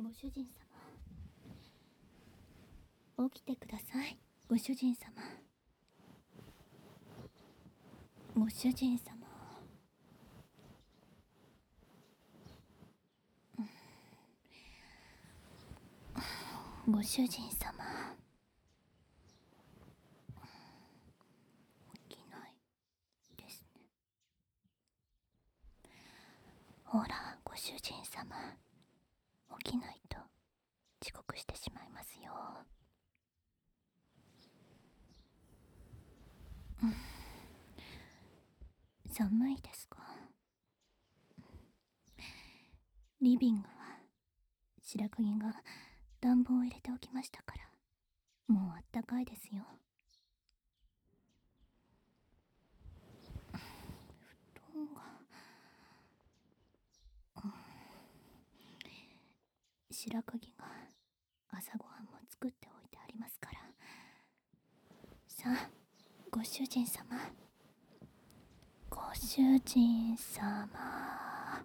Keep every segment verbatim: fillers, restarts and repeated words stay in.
ご主人様、起きてください。ご主人様、ご主人様。ご主人様、起きないですね。ほら、ご主人様、起きないと遅刻してしまいますよ。うん、寒いですか？リビングは白鍵が暖房を入れておきましたから、もうあったかいですよ。布団が、うん、白鍵が朝ごはんも作っておいてありますから。さあ、ご主人様、ご主人様。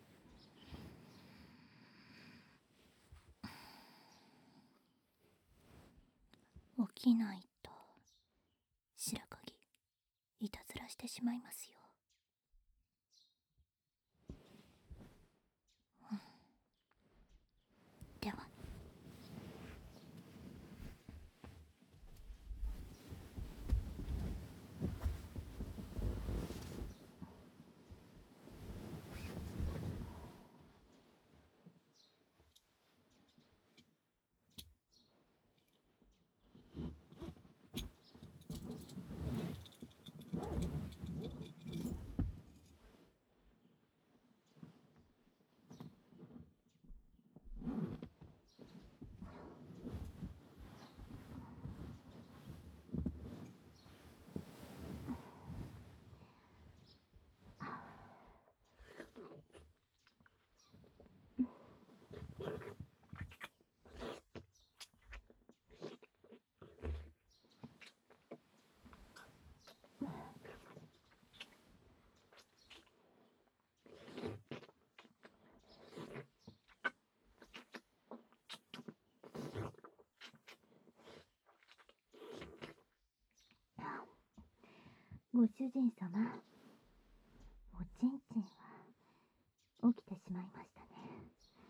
起きないと白鍵いたずらしてしまいますよ。うん、では。ご主人様、おちんちんは起きてしまいましたね。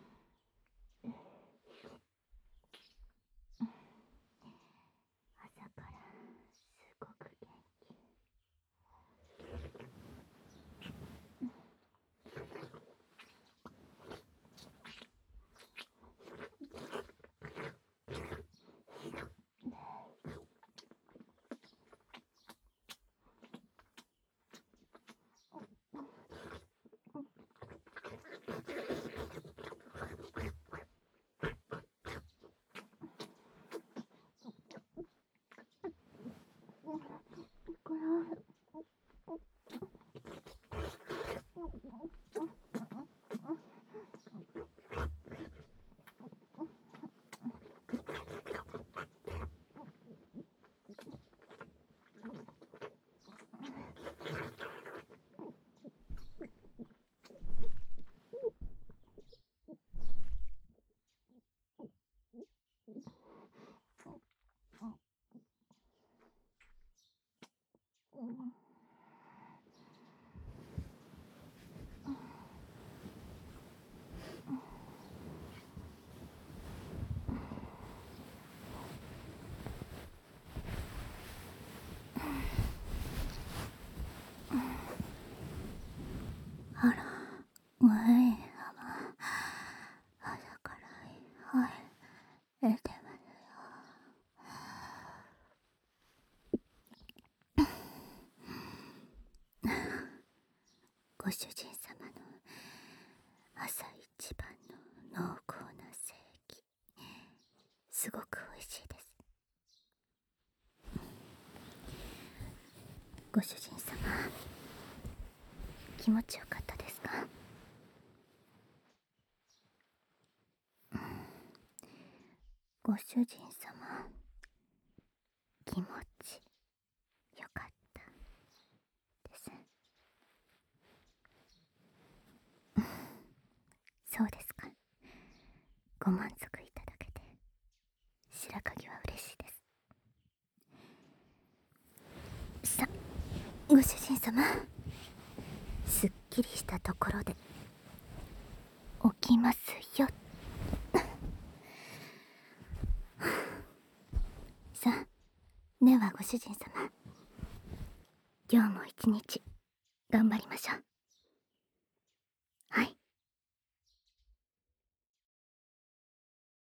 朝からすごく元気。これはあら、おい、朝からはい、出てますよ。ご主人様の朝一番の濃厚な精液、すごく美味しいです。ご主人様、気持ちよかったですか？ご主人様、気持ちよかったです。そうですか。ご満足いご主人様、すっきりしたところで起きますよ。さあ、ではご主人様、今日も一日頑張りましょう。